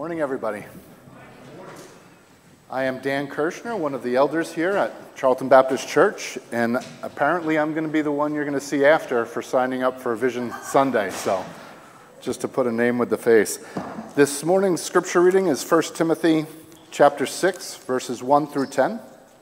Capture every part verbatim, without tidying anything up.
Morning, everybody. I am Dan Kirshner, one of the elders here at Charlton Baptist Church, and apparently I'm going to be the one you're going to see after for signing up for Vision Sunday, so just to put a name with the face. This morning's scripture reading is First Timothy chapter six, verses one through ten.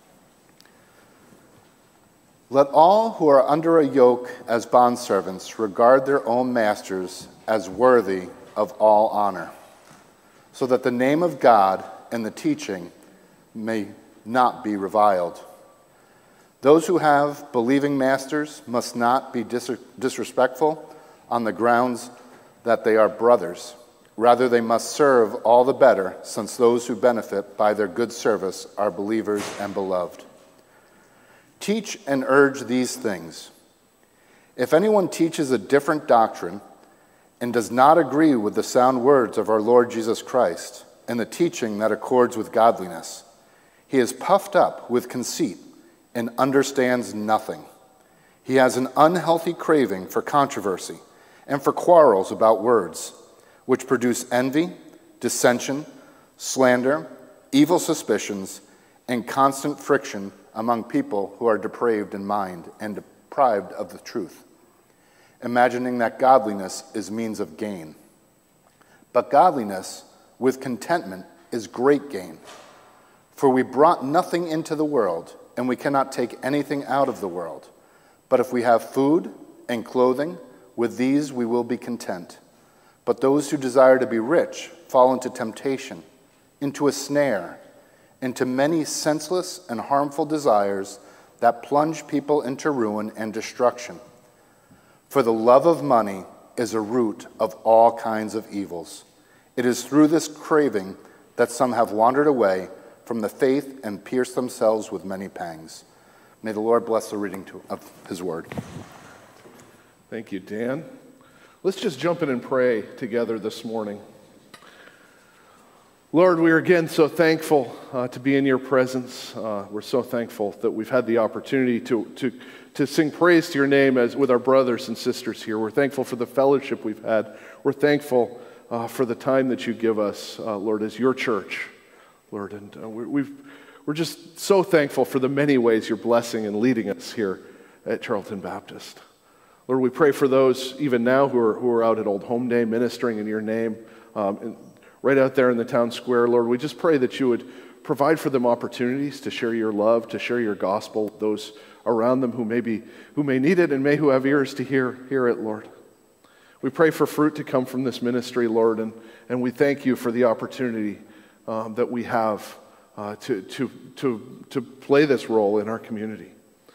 Let all who are under a yoke as bondservants regard their own masters as worthy of all honor, so that the name of God and the teaching may not be reviled. Those who have believing masters must not be dis- disrespectful on the grounds that they are brothers. Rather, they must serve all the better, since those who benefit by their good service are believers and beloved. Teach and urge these things. If anyone teaches a different doctrine and does not agree with the sound words of our Lord Jesus Christ and the teaching that accords with godliness, he is puffed up with conceit and understands nothing. He has an unhealthy craving for controversy and for quarrels about words, which produce envy, dissension, slander, evil suspicions, and constant friction among people who are depraved in mind and deprived of the truth, imagining that godliness is means of gain. But godliness with contentment is great gain. For we brought nothing into the world, and we cannot take anything out of the world. But if we have food and clothing, with these we will be content. But those who desire to be rich fall into temptation, into a snare, into many senseless and harmful desires that plunge people into ruin and destruction. For the love of money is a root of all kinds of evils. It is through this craving that some have wandered away from the faith and pierced themselves with many pangs. May the Lord bless the reading to, of his word. Thank you, Dan. Let's just jump in and pray together this morning. Lord, we are again so thankful uh, to be in your presence. Uh, we're so thankful that we've had the opportunity to, to, to sing praise to your name as with our brothers and sisters here. We're thankful for the fellowship we've had. We're thankful uh, for the time that you give us, uh, Lord, as your church, Lord. And uh, we, we've, we're just so thankful for the many ways you're blessing and leading us here at Charlton Baptist. Lord, we pray for those even now who are, who are out at Old Home Day ministering in your name, um, and right out there in the town square. Lord, we just pray that you would provide for them opportunities to share your love, to share your gospel with those around them who may be, who may need it and may who have ears to hear, hear it, Lord. We pray for fruit to come from this ministry, Lord, and, and we thank you for the opportunity um, that we have uh, to, to, to, to play this role in our community.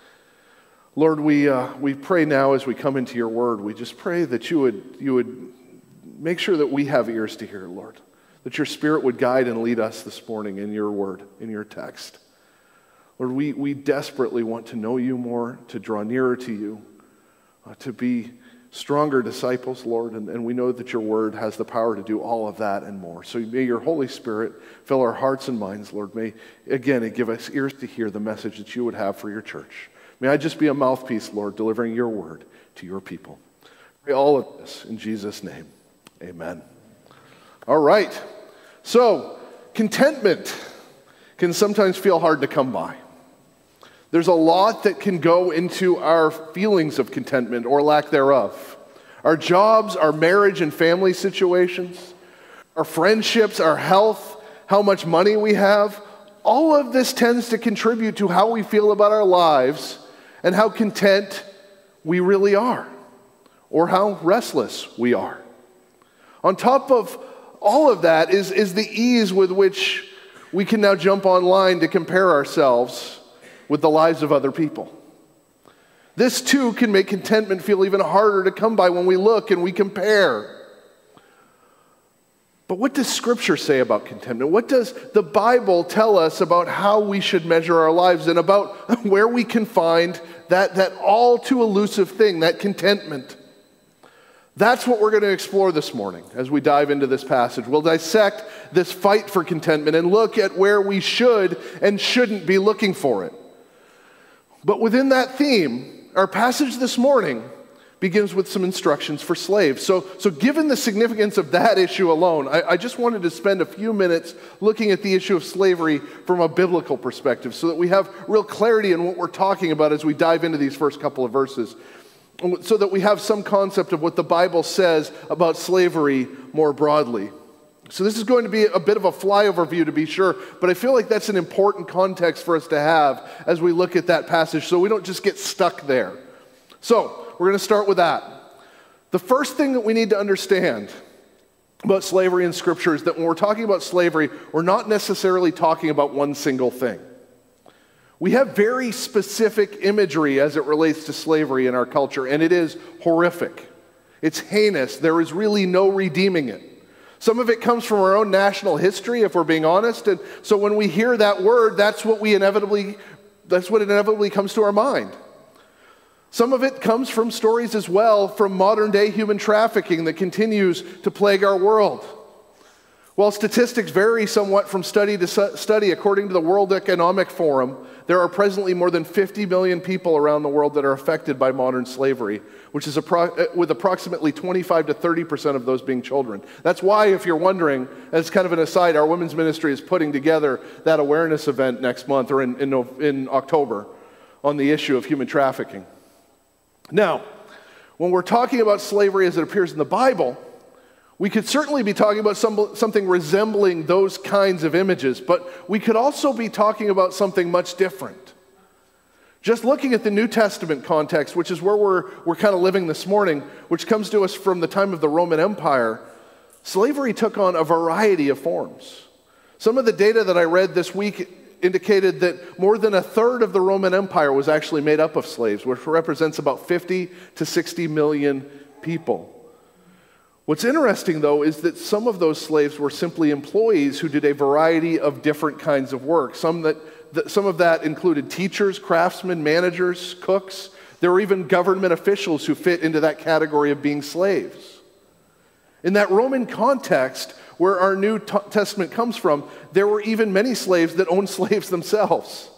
Lord, we, uh, we pray now as we come into your word, we just pray that you would, you would make sure that we have ears to hear, Lord. That your Spirit would guide and lead us this morning in your word, in your text. Lord, we, we desperately want to know you more, to draw nearer to you, uh, to be stronger disciples, Lord, and, and we know that your word has the power to do all of that and more. So may your Holy Spirit fill our hearts and minds, Lord. May, again, it give us ears to hear the message that you would have for your church. May I just be a mouthpiece, Lord, delivering your word to your people. Pray all of this in Jesus' name. Amen. All right. So, contentment can sometimes feel hard to come by. There's a lot that can go into our feelings of contentment or lack thereof. Our jobs, our marriage and family situations, our friendships, our health, how much money we have, all of this tends to contribute to how we feel about our lives and how content we really are, or how restless we are. On top of all of that is, is the ease with which we can now jump online to compare ourselves with the lives of other people. This too can make contentment feel even harder to come by when we look and we compare. But what does Scripture say about contentment? What does the Bible tell us about how we should measure our lives and about where we can find that, that all too elusive thing, that contentment? That's what we're going to explore this morning as we dive into this passage. We'll dissect this fight for contentment and look at where we should and shouldn't be looking for it. But within that theme, our passage this morning begins with some instructions for slaves. So, so given the significance of that issue alone, I, I just wanted to spend a few minutes looking at the issue of slavery from a biblical perspective so that we have real clarity in what we're talking about as we dive into these first couple of verses, so that we have some concept of what the Bible says about slavery more broadly. So this is going to be a bit of a flyover view, to be sure, but I feel like that's an important context for us to have as we look at that passage so we don't just get stuck there. So, we're going to start with that. The first thing that we need to understand about slavery in Scripture is that when we're talking about slavery, we're not necessarily talking about one single thing. We have very specific imagery as it relates to slavery in our culture, and it is horrific. It's heinous. There is really no redeeming it. Some of it comes from our own national history, if we're being honest, and so when we hear that word, that's what we inevitably, that's what inevitably comes to our mind. Some of it comes from stories as well from modern-day human trafficking that continues to plague our world. While statistics vary somewhat from study to study, according to the World Economic Forum, there are presently more than fifty million people around the world that are affected by modern slavery, which is appro- with approximately twenty-five to thirty percent of those being children. That's why, if you're wondering, as kind of an aside, our women's ministry is putting together that awareness event next month or in, in, in October on the issue of human trafficking. Now, when we're talking about slavery as it appears in the Bible, we could certainly be talking about some, something resembling those kinds of images, but we could also be talking about something much different. Just looking at the New Testament context, which is where we're, we're kind of living this morning, which comes to us from the time of the Roman Empire, slavery took on a variety of forms. Some of the data that I read this week indicated that more than a third of the Roman Empire was actually made up of slaves, which represents about fifty to sixty million people. What's interesting, though, is that some of those slaves were simply employees who did a variety of different kinds of work. Some, that, that, some of that included teachers, craftsmen, managers, cooks. There were even government officials who fit into that category of being slaves. In that Roman context, where our New Testament comes from, there were even many slaves that owned slaves themselves.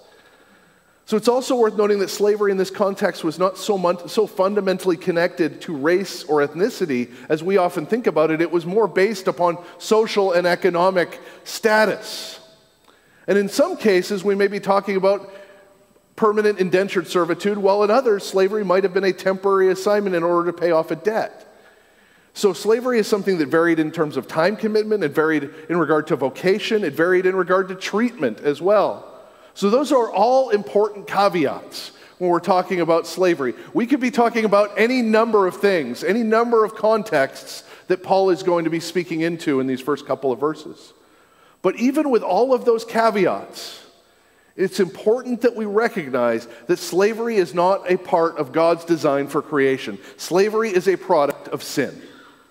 So it's also worth noting that slavery in this context was not so, mon- so fundamentally connected to race or ethnicity as we often think about it. It was more based upon social and economic status. And in some cases, we may be talking about permanent indentured servitude, while in others, slavery might have been a temporary assignment in order to pay off a debt. So slavery is something that varied in terms of time commitment, it varied in regard to vocation, it varied in regard to treatment as well. So those are all important caveats when we're talking about slavery. We could be talking about any number of things, any number of contexts that Paul is going to be speaking into in these first couple of verses. But even with all of those caveats, it's important that we recognize that slavery is not a part of God's design for creation. Slavery is a product of sin.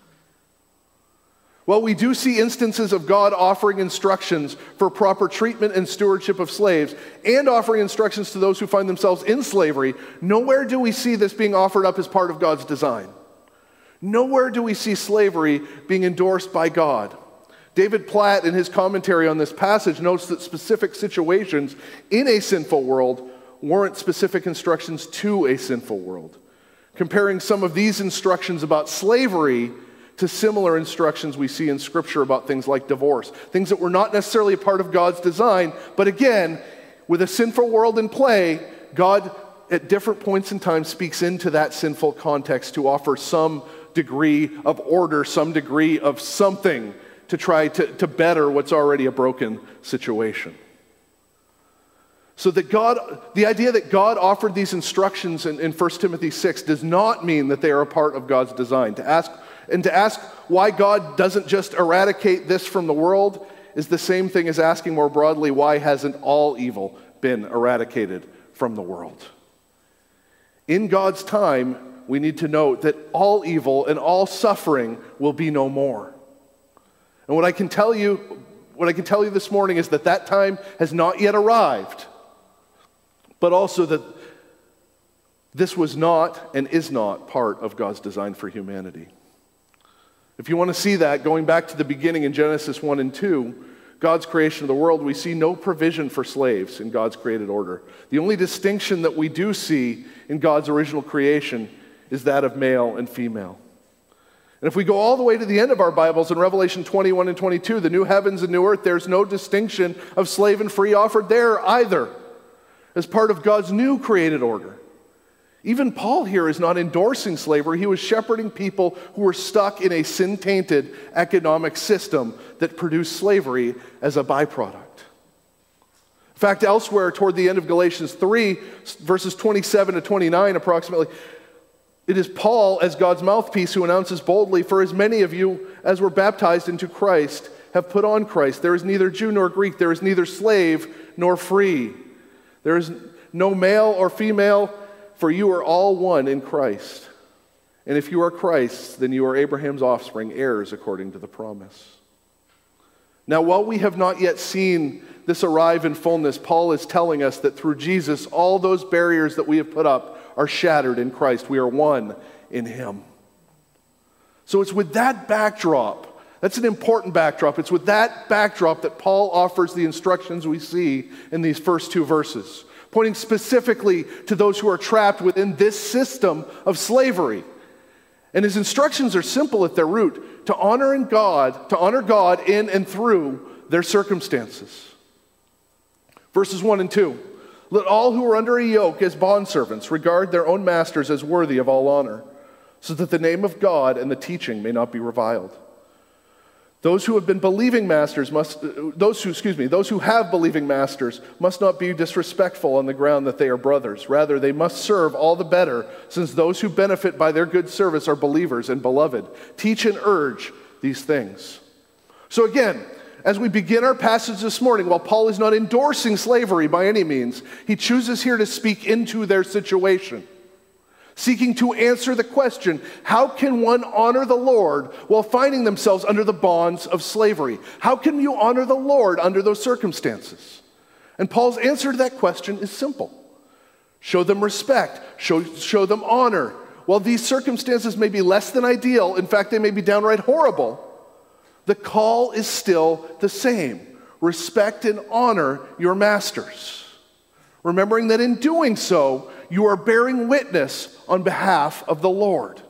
While we do see instances of God offering instructions for proper treatment and stewardship of slaves, and offering instructions to those who find themselves in slavery, nowhere do we see this being offered up as part of God's design. Nowhere do we see slavery being endorsed by God. David Platt, in his commentary on this passage, notes that specific situations in a sinful world warrant specific instructions to a sinful world, comparing some of these instructions about slavery to similar instructions we see in Scripture about things like divorce, things that were not necessarily a part of God's design, but again, with a sinful world in play, God at different points in time speaks into that sinful context to offer some degree of order, some degree of something to try to, to better what's already a broken situation. So that God, the idea that God offered these instructions in, in First Timothy six does not mean that they are a part of God's design. To ask And to ask why God doesn't just eradicate this from the world is the same thing as asking more broadly, why hasn't all evil been eradicated from the world? In God's time, we need to note that all evil and all suffering will be no more. And what I can tell you, what I can tell you this morning is that that time has not yet arrived, but also that this was not and is not part of God's design for humanity. If you want to see that, going back to the beginning in Genesis one and two, God's creation of the world, we see no provision for slaves in God's created order. The only distinction that we do see in God's original creation is that of male and female. And if we go all the way to the end of our Bibles in Revelation twenty-one and twenty-two, the new heavens and new earth, there's no distinction of slave and free offered there either, as part of God's new created order. Even Paul here is not endorsing slavery. He was shepherding people who were stuck in a sin-tainted economic system that produced slavery as a byproduct. In fact, elsewhere toward the end of Galatians three, verses twenty-seven to twenty-nine approximately, it is Paul, as God's mouthpiece, who announces boldly, "For as many of you as were baptized into Christ have put on Christ. There is neither Jew nor Greek, there is neither slave nor free. There is no male or female, for you are all one in Christ. And if you are Christ's, then you are Abraham's offspring, heirs according to the promise." Now, while we have not yet seen this arrive in fullness, Paul is telling us that through Jesus, all those barriers that we have put up are shattered in Christ. We are one in Him. So it's with that backdrop, that's an important backdrop, it's with that backdrop that Paul offers the instructions we see in these first two verses, pointing specifically to those who are trapped within this system of slavery. And his instructions are simple at their root: to honor in God, to honor God in and through their circumstances. Verses one and two. "Let all who are under a yoke as bondservants regard their own masters as worthy of all honor, so that the name of God and the teaching may not be reviled. Those who have been believing masters must, those who, excuse me, those who have believing masters must not be disrespectful on the ground that they are brothers. Rather, they must serve all the better, since those who benefit by their good service are believers and beloved. Teach and urge these things." So again, as we begin our passage this morning, while Paul is not endorsing slavery by any means, he chooses here to speak into their situation, seeking to answer the question, how can one honor the Lord while finding themselves under the bonds of slavery? How can you honor the Lord under those circumstances? And Paul's answer to that question is simple. Show them respect, show, show them honor. While these circumstances may be less than ideal, in fact, they may be downright horrible, the call is still the same. Respect and honor your masters, remembering that in doing so, you are bearing witness on behalf of the Lord.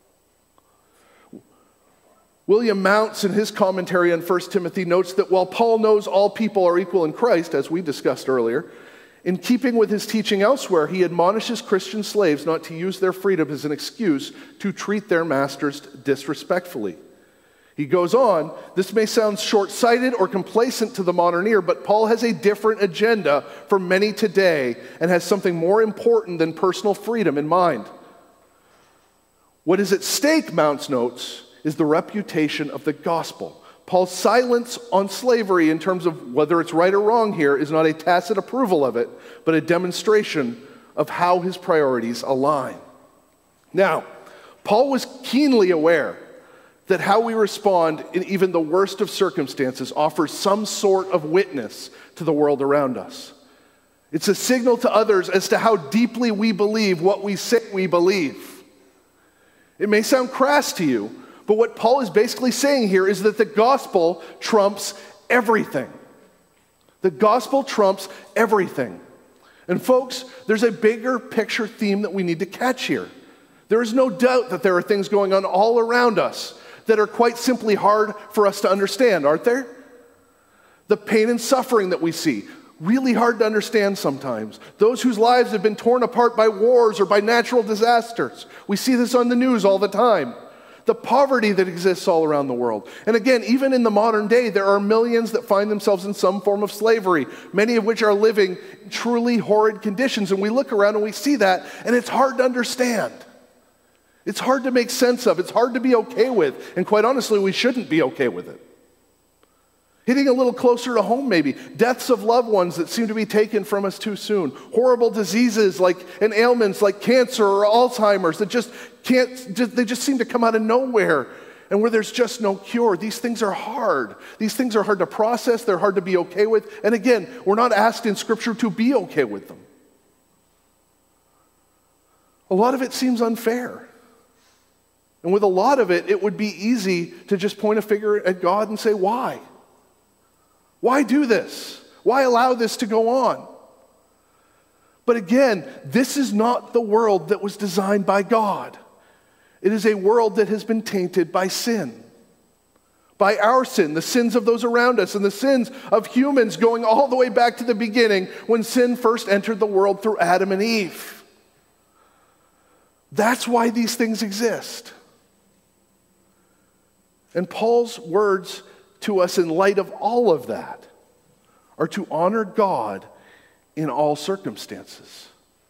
William Mounce, in his commentary on First Timothy, notes that while Paul knows all people are equal in Christ, as we discussed earlier, in keeping with his teaching elsewhere, he admonishes Christian slaves not to use their freedom as an excuse to treat their masters disrespectfully. He goes on, "This may sound short-sighted or complacent to the modern ear, but Paul has a different agenda for many today and has something more important than personal freedom in mind. What is at stake," Mounce notes, "is the reputation of the gospel. Paul's silence on slavery in terms of whether it's right or wrong here is not a tacit approval of it, but a demonstration of how his priorities align." Now, Paul was keenly aware that how we respond in even the worst of circumstances offers some sort of witness to the world around us. It's a signal to others as to how deeply we believe what we say we believe. It may sound crass to you, but what Paul is basically saying here is that the gospel trumps everything. The gospel trumps everything. And folks, there's a bigger picture theme that we need to catch here. There is no doubt that there are things going on all around us that are quite simply hard for us to understand, aren't there? The pain and suffering that we see, really hard to understand sometimes. Those whose lives have been torn apart by wars or by natural disasters. We see this on the news all the time. The poverty that exists all around the world. And again, even in the modern day, there are millions that find themselves in some form of slavery, many of which are living truly horrid conditions. And we look around and we see that, and it's hard to understand. It's hard to make sense of. It's hard to be okay with. And quite honestly, we shouldn't be okay with it. Hitting a little closer to home maybe. Deaths of loved ones that seem to be taken from us too soon. Horrible diseases like and ailments like cancer or Alzheimer's that just can't, just, they just seem to come out of nowhere. And where there's just no cure. These things are hard. These things are hard to process. They're hard to be okay with. And again, we're not asked in Scripture to be okay with them. A lot of it seems unfair. And with a lot of it, it would be easy to just point a finger at God and say, why? Why do this? Why allow this to go on? But again, this is not the world that was designed by God. It is a world that has been tainted by sin. By our sin, the sins of those around us, and the sins of humans going all the way back to the beginning when sin first entered the world through Adam and Eve. That's why these things exist. And Paul's words to us in light of all of that are to honor God in all circumstances.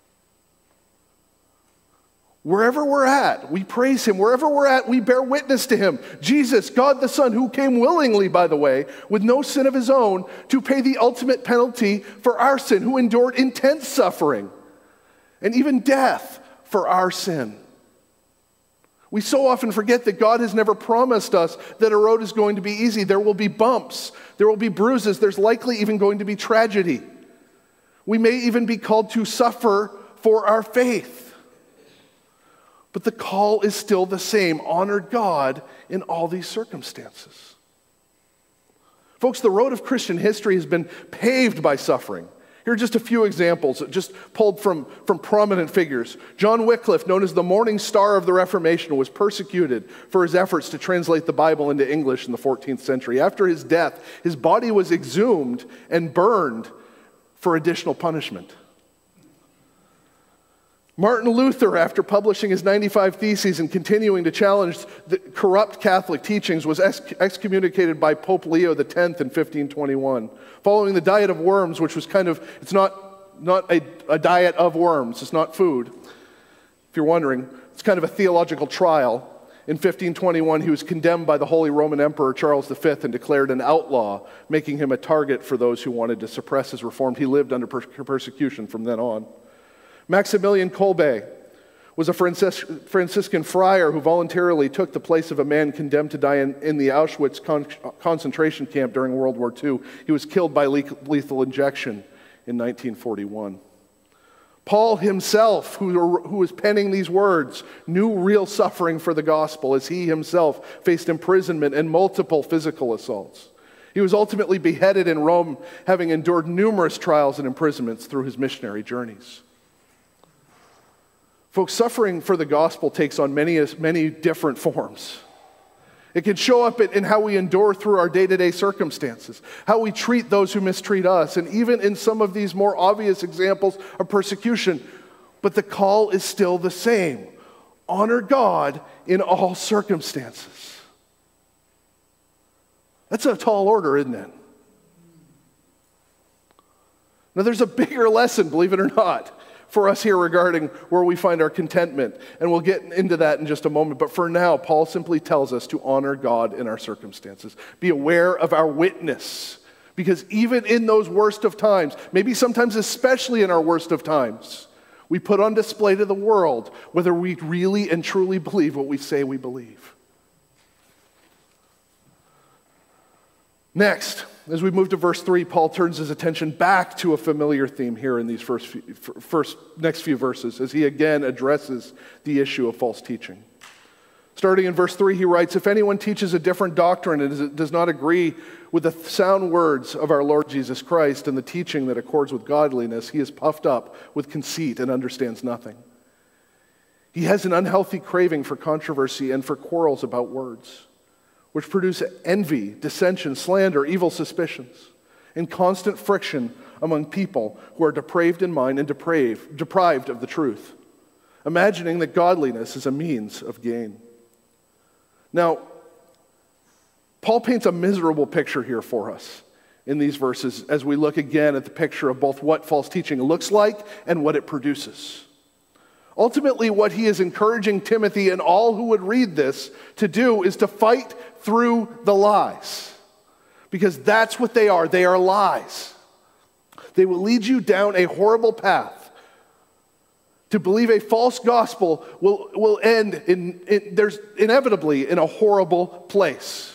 Wherever we're at, we praise him. Wherever we're at, we bear witness to him. Jesus, God the Son, who came willingly, by the way, with no sin of his own, to pay the ultimate penalty for our sin, who endured intense suffering and even death for our sin. We so often forget that God has never promised us that a road is going to be easy. There will be bumps. There will be bruises. There's likely even going to be tragedy. We may even be called to suffer for our faith. But the call is still the same. Honor God in all these circumstances. Folks, the road of Christian history has been paved by suffering. Here are just a few examples, just pulled from, from prominent figures. John Wycliffe, known as the Morning Star of the Reformation, was persecuted for his efforts to translate the Bible into English in the fourteenth century. After his death, his body was exhumed and burned for additional punishment. Martin Luther, after publishing his ninety-five Theses and continuing to challenge the corrupt Catholic teachings, was excommunicated by Pope Leo the tenth in fifteen twenty-one. Following the diet of worms, which was kind of, it's not, not a, a diet of worms, it's not food. If you're wondering, it's kind of a theological trial. In fifteen twenty-one, he was condemned by the Holy Roman Emperor Charles the Fifth and declared an outlaw, making him a target for those who wanted to suppress his reform. He lived under per- persecution from then on. Maximilian Kolbe was a Francis- Franciscan friar who voluntarily took the place of a man condemned to die in, in the Auschwitz con- concentration camp during World War Two. He was killed by le- lethal injection in nineteen forty-one. Paul himself, who, who was penning these words, knew real suffering for the gospel as he himself faced imprisonment and multiple physical assaults. He was ultimately beheaded in Rome, having endured numerous trials and imprisonments through his missionary journeys. Folks, suffering for the gospel takes on many, many different forms. It can show up in how we endure through our day-to-day circumstances, how we treat those who mistreat us, and even in some of these more obvious examples of persecution. But the call is still the same. Honor God in all circumstances. That's a tall order, isn't it? Now, there's a bigger lesson, believe it or not, for us here regarding where we find our contentment. And we'll get into that in just a moment. But for now, Paul simply tells us to honor God in our circumstances. Be aware of our witness. Because even in those worst of times, maybe sometimes especially in our worst of times, we put on display to the world whether we really and truly believe what we say we believe. Next, as we move to verse three, Paul turns his attention back to a familiar theme here in these first, few, first next few verses as he again addresses the issue of false teaching. Starting in verse three, he writes, "If anyone teaches a different doctrine and does not agree with the sound words of our Lord Jesus Christ and the teaching that accords with godliness, he is puffed up with conceit and understands nothing. He has an unhealthy craving for controversy and for quarrels about words, which produce envy, dissension, slander, evil suspicions, and constant friction among people who are depraved in mind and depraved, deprived of the truth, imagining that godliness is a means of gain." Now, Paul paints a miserable picture here for us in these verses as we look again at the picture of both what false teaching looks like and what it produces. Ultimately, what he is encouraging Timothy and all who would read this to do is to fight through the lies. Because that's what they are. They are lies. They will lead you down a horrible path. To believe a false gospel will, will end in, in, there's inevitably in a horrible place.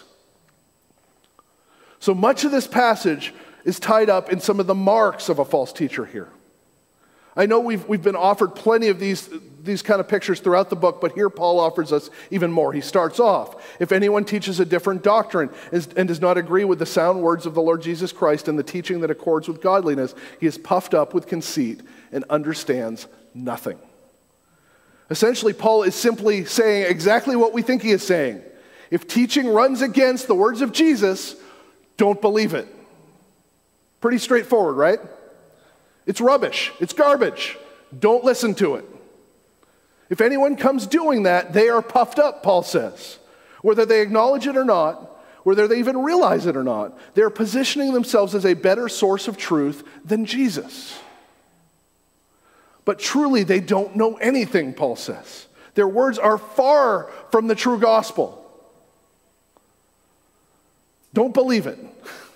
So much of this passage is tied up in some of the marks of a false teacher here. I know we've, we've been offered plenty of these, these kind of pictures throughout the book, but here Paul offers us even more. He starts off, "If anyone teaches a different doctrine and does not agree with the sound words of the Lord Jesus Christ and the teaching that accords with godliness, he is puffed up with conceit and understands nothing." Essentially, Paul is simply saying exactly what we think he is saying. If teaching runs against the words of Jesus, don't believe it. Pretty straightforward, right? It's rubbish. It's garbage. Don't listen to it. If anyone comes doing that, they are puffed up, Paul says. Whether they acknowledge it or not, whether they even realize it or not, they're positioning themselves as a better source of truth than Jesus. But truly, they don't know anything, Paul says. Their words are far from the true gospel. Don't believe it.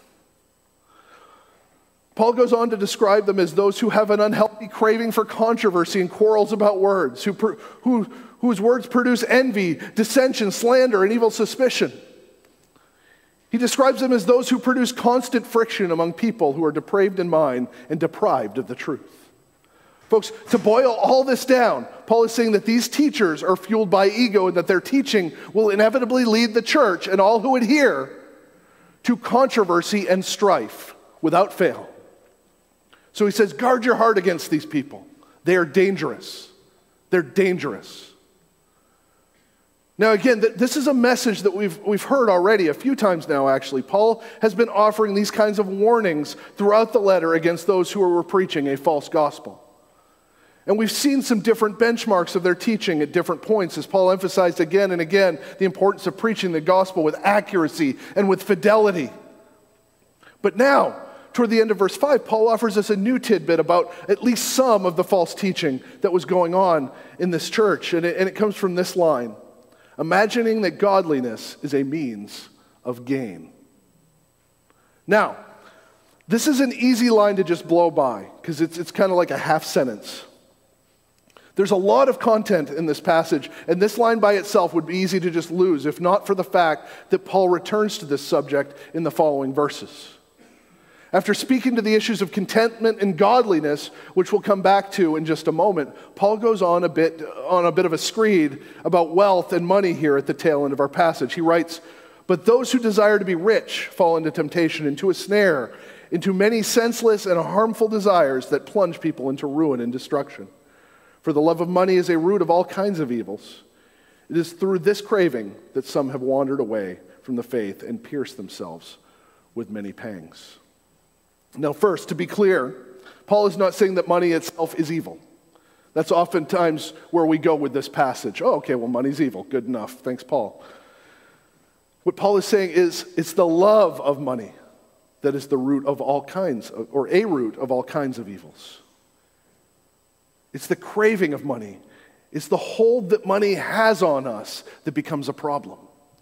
Paul goes on to describe them as those who have an unhealthy craving for controversy and quarrels about words, who, who, whose words produce envy, dissension, slander, and evil suspicion. He describes them as those who produce constant friction among people who are depraved in mind and deprived of the truth. Folks, to boil all this down, Paul is saying that these teachers are fueled by ego and that their teaching will inevitably lead the church and all who adhere to controversy and strife without fail. So he says, guard your heart against these people. They are dangerous. They're dangerous. Now again, th- this is a message that we've, we've heard already a few times now, actually. Paul has been offering these kinds of warnings throughout the letter against those who were preaching a false gospel. And we've seen some different benchmarks of their teaching at different points, as Paul emphasized again and again the importance of preaching the gospel with accuracy and with fidelity. But now, toward the end of verse five, Paul offers us a new tidbit about at least some of the false teaching that was going on in this church. And it, and it comes from this line: imagining that godliness is a means of gain. Now, this is an easy line to just blow by, because it's, it's kind of like a half sentence. There's a lot of content in this passage, and this line by itself would be easy to just lose, if not for the fact that Paul returns to this subject in the following verses. After speaking to the issues of contentment and godliness, which we'll come back to in just a moment, Paul goes on a bit on a bit of a screed about wealth and money here at the tail end of our passage. He writes, "But those who desire to be rich fall into temptation, into a snare, into many senseless and harmful desires that plunge people into ruin and destruction. For the love of money is a root of all kinds of evils. It is through this craving that some have wandered away from the faith and pierced themselves with many pangs." Now first, to be clear, Paul is not saying that money itself is evil. That's oftentimes where we go with this passage. Oh, okay, well, money's evil. Good enough. Thanks, Paul. What Paul is saying is it's the love of money that is the root of all kinds, or a root of all kinds of evils. It's the craving of money. It's the hold that money has on us that becomes a problem.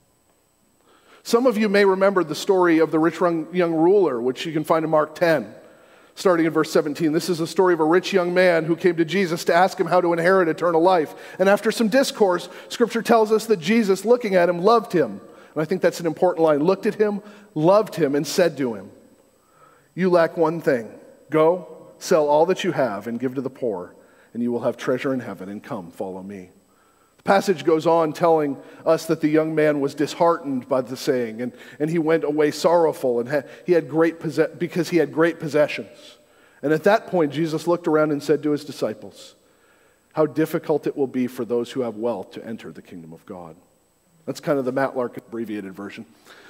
Some of you may remember the story of the rich young ruler, which you can find in Mark ten, starting in verse seventeen. This is the story of a rich young man who came to Jesus to ask him how to inherit eternal life. And after some discourse, Scripture tells us that Jesus, looking at him, loved him. And I think that's an important line. Looked at him, loved him, and said to him, "You lack one thing. Go, sell all that you have and give to the poor, and you will have treasure in heaven, and come, follow me." The passage goes on telling us that the young man was disheartened by the saying, and, and he went away sorrowful, and ha- he had great possess- because he had great possessions. And at that point, Jesus looked around and said to his disciples, "How difficult it will be for those who have wealth to enter the kingdom of God." That's kind of the Matlark abbreviated version.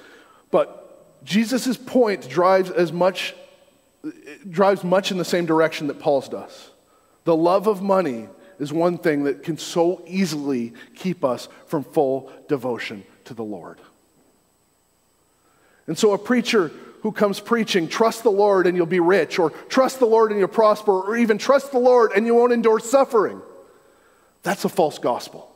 But Jesus' point drives as much drives much in the same direction that Paul's does. The love of money is one thing that can so easily keep us from full devotion to the Lord. And so a preacher who comes preaching, "Trust the Lord and you'll be rich," or "Trust the Lord and you'll prosper," or even "Trust the Lord and you won't endure suffering," that's a false gospel.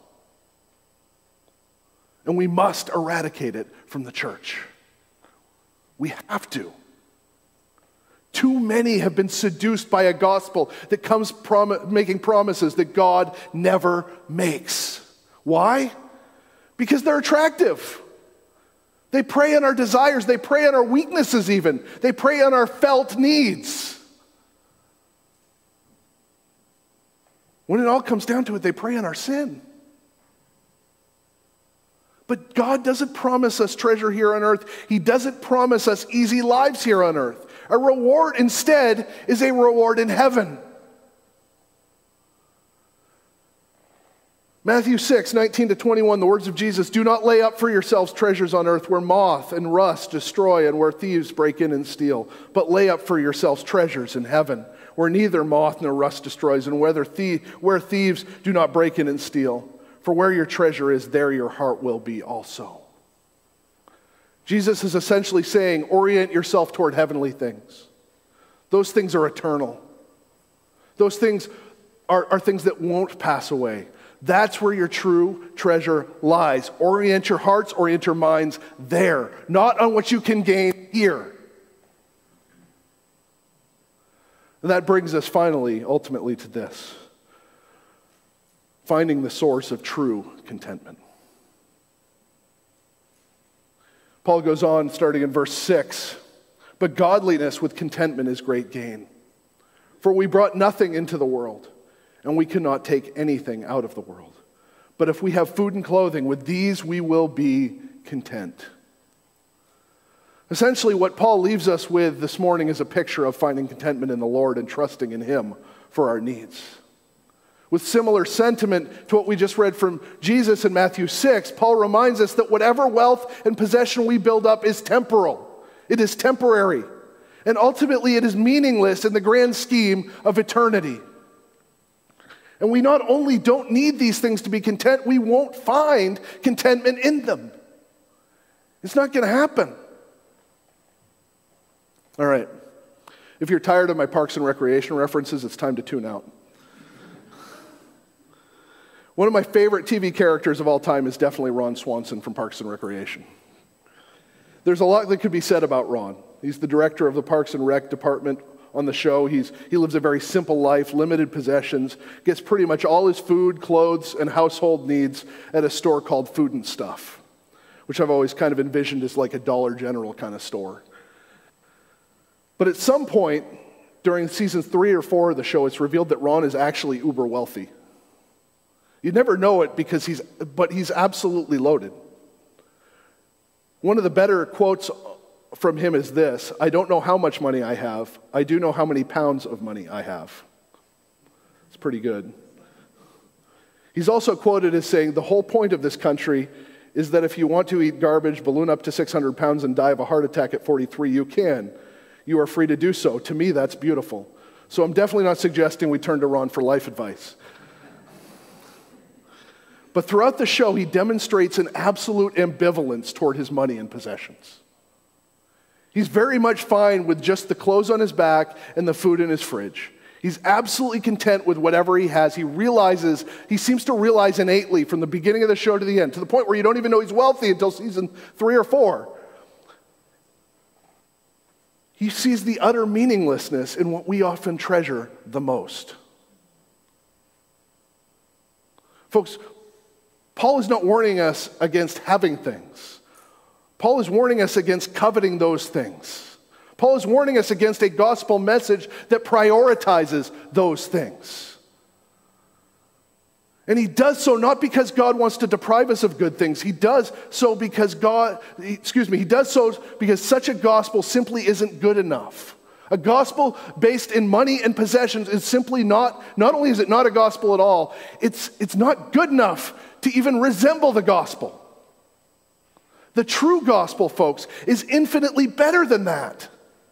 And we must eradicate it from the church. We have to. Too many have been seduced by a gospel that comes prom- making promises that God never makes. Why? Because they're attractive. They prey on our desires. They prey on our weaknesses even. They prey on our felt needs. When it all comes down to it, they prey on our sin. But God doesn't promise us treasure here on earth. He doesn't promise us easy lives here on earth. A reward instead is a reward in heaven. Matthew six, nineteen to twenty-one, the words of Jesus, "Do not lay up for yourselves treasures on earth where moth and rust destroy and where thieves break in and steal, but lay up for yourselves treasures in heaven where neither moth nor rust destroys and where, thie- where thieves do not break in and steal. For where your treasure is, there your heart will be also." Jesus is essentially saying, orient yourself toward heavenly things. Those things are eternal. Those things are, are things that won't pass away. That's where your true treasure lies. Orient your hearts, orient your minds there, not on what you can gain here. And that brings us finally, ultimately, to this: finding the source of true contentment. Paul goes on, starting in verse six, "But godliness with contentment is great gain. For we brought nothing into the world, and we cannot take anything out of the world. But if we have food and clothing, with these we will be content." Essentially, what Paul leaves us with this morning is a picture of finding contentment in the Lord and trusting in Him for our needs. With similar sentiment to what we just read from Jesus in Matthew six, Paul reminds us that whatever wealth and possession we build up is temporal. It is temporary. And ultimately, it is meaningless in the grand scheme of eternity. And we not only don't need these things to be content, we won't find contentment in them. It's not going to happen. All right. If you're tired of my Parks and Recreation references, it's time to tune out. One of my favorite T V characters of all time is definitely Ron Swanson from Parks and Recreation. There's a lot that could be said about Ron. He's the director of the Parks and Rec department on the show. He's, he lives a very simple life, limited possessions, gets pretty much all his food, clothes, and household needs at a store called Food and Stuff, which I've always kind of envisioned as like a Dollar General kind of store. But at some point during season three or four of the show, it's revealed that Ron is actually uber wealthy. You'd never know it because he's, but he's absolutely loaded. One of the better quotes from him is this: "I don't know how much money I have. I do know how many pounds of money I have." It's pretty good. He's also quoted as saying, "The whole point of this country is that if you want to eat garbage, balloon up to six hundred pounds, and die of a heart attack at forty-three, you can. You are free to do so. To me, that's beautiful." So I'm definitely not suggesting we turn to Ron for life advice. But throughout the show, he demonstrates an absolute ambivalence toward his money and possessions. He's very much fine with just the clothes on his back and the food in his fridge. He's absolutely content with whatever he has. He realizes, he seems to realize innately from the beginning of the show to the end, to the point where you don't even know he's wealthy until season three or four. He sees the utter meaninglessness in what we often treasure the most. Folks, Paul is not warning us against having things. Paul is warning us against coveting those things. Paul is warning us against a gospel message that prioritizes those things. And he does so not because God wants to deprive us of good things. He does so because God, excuse me, he does so because such a gospel simply isn't good enough. A gospel based in money and possessions is simply not, not only is it not a gospel at all, it's, it's not good enough to even resemble the gospel. The true gospel, folks, is infinitely better than that.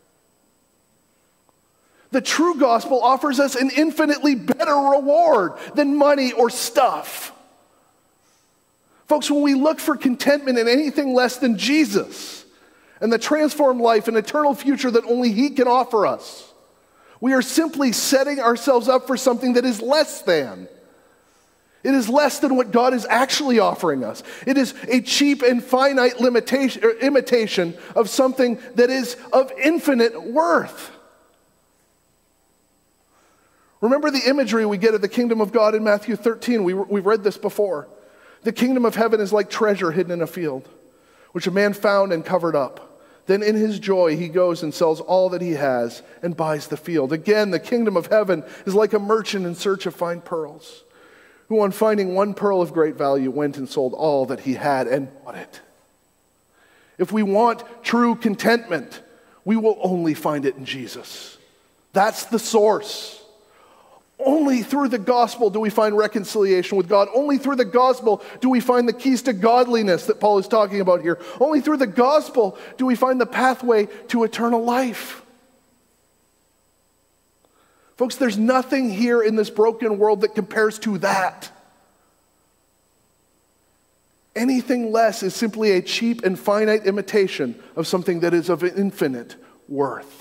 The true gospel offers us an infinitely better reward than money or stuff. Folks, when we look for contentment in anything less than Jesus and the transformed life and eternal future that only He can offer us, we are simply setting ourselves up for something that is less than. It is less than what God is actually offering us. It is a cheap and finite limitation, or imitation of something that is of infinite worth. Remember the imagery we get of the kingdom of God in Matthew thirteen. We, we've read this before. The kingdom of heaven is like treasure hidden in a field, which a man found and covered up. Then in his joy he goes and sells all that he has and buys the field. Again, the kingdom of heaven is like a merchant in search of fine pearls, who on finding one pearl of great value went and sold all that he had and bought it. If we want true contentment, we will only find it in Jesus. That's the source. Only through the gospel do we find reconciliation with God. Only through the gospel do we find the keys to godliness that Paul is talking about here. Only through the gospel do we find the pathway to eternal life. Folks, there's nothing here in this broken world that compares to that. Anything less is simply a cheap and finite imitation of something that is of infinite worth.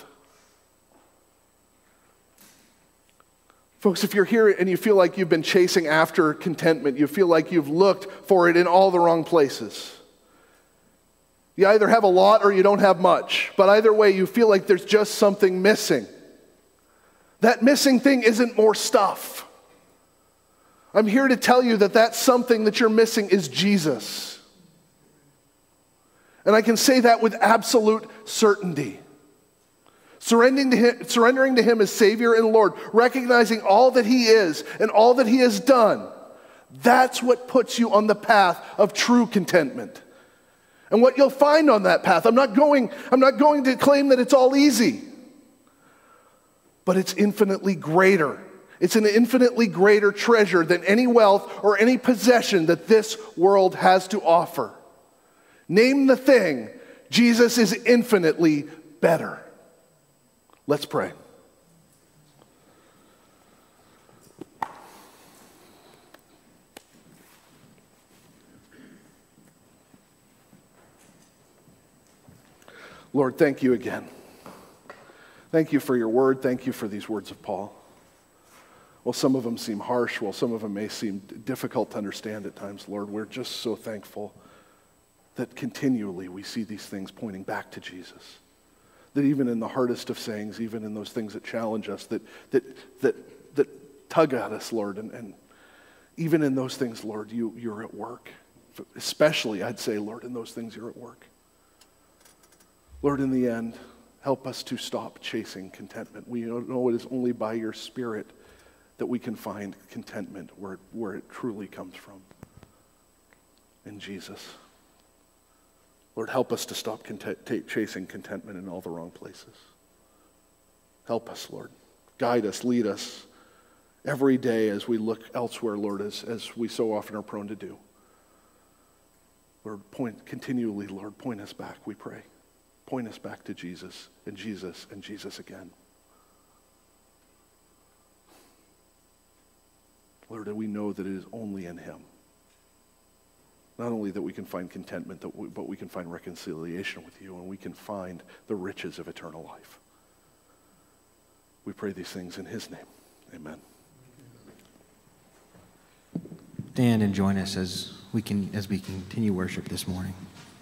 Folks, if you're here and you feel like you've been chasing after contentment, you feel like you've looked for it in all the wrong places. You either have a lot or you don't have much, but either way you feel like there's just something missing. That missing thing isn't more stuff. I'm here to tell you that that something that you're missing is Jesus. And I can say that with absolute certainty. Surrendering to him, surrendering to him as Savior and Lord, recognizing all that he is and all that he has done, that's what puts you on the path of true contentment. And what you'll find on that path, I'm not going, I'm not going to claim that it's all easy, but it's infinitely greater. It's an infinitely greater treasure than any wealth or any possession that this world has to offer. Name the thing, Jesus is infinitely better. Let's pray. Lord, thank you again. Thank you for your word. Thank you for these words of Paul. Well, some of them seem harsh. Well, some of them may seem difficult to understand at times, Lord. We're just so thankful that continually we see these things pointing back to Jesus. That even in the hardest of sayings, even in those things that challenge us, that that that that tug at us, Lord, and, and even in those things, Lord, you, you're at work. Especially, I'd say, Lord, in those things you're at work. Lord, in the end, help us to stop chasing contentment. We know it is only by your Spirit that we can find contentment where, where it truly comes from. In Jesus. Lord, help us to stop content, chasing contentment in all the wrong places. Help us, Lord. Guide us, lead us every day as we look elsewhere, Lord, as, as we so often are prone to do. Lord, point continually, Lord, point us back, we pray. Point us back to Jesus and Jesus and Jesus again. Lord, we know that it is only in him. Not only that we can find contentment, but we can find reconciliation with you, and we can find the riches of eternal life. We pray these things in his name. Amen. Stand and join us as we can as we continue worship this morning.